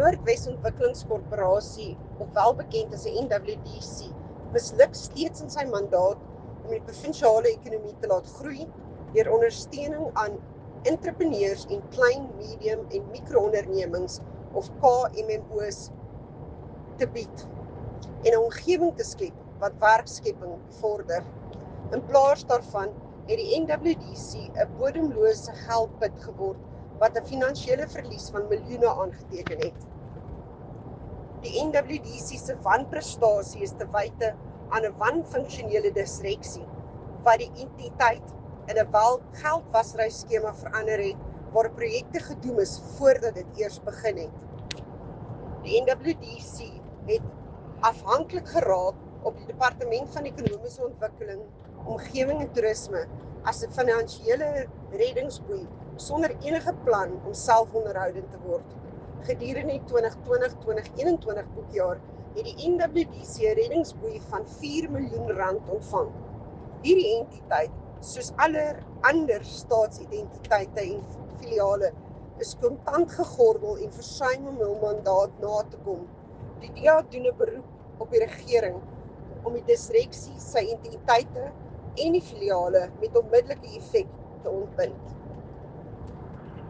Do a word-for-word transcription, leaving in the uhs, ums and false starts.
Noordwes Ontwikkelingskorporasie, of wel bekend as 'n N W D C, misluk steeds in sy mandaat om die provinsiale ekonomie te laat groei deur ondersteuning aan entrepreneurs en klein, medium en mikroondernemings of K M M O's te bied en 'n omgewing te skep wat werkskepping vorder. In plaas daarvan het die N W D C 'n bodemlose geldput geword wat 'n finansiële verlies van miljoene aangeteken het. Die N W D C se wanprestasie is te wyte aan 'n wanfunksionele direksie wat die entiteit in 'n wel geldwasery skema verander het waar projekte gedoem is voordat dit eers begin het. Die N W D C het afhanklik geraak op die Departement van Ekonomiese Ontwikkeling, Omgewing en Toerisme as 'n finansiële reddingsboei sonder enige plan om selfonderhoudend te word. Gedurende die twintig twintig tot twintig eenentwintig boekjaar het die N W D C 'n reddingsboei van vier miljoen rand ontvang. Hierdie entiteit, soos alle ander staatsidentiteite en filiale, is kontant gegordel en versuim om hul mandaat na te kom. Die D A doen 'n beroep op die regering om die direksie, sy entiteite en die filiale met onmiddellike effek te ontbind.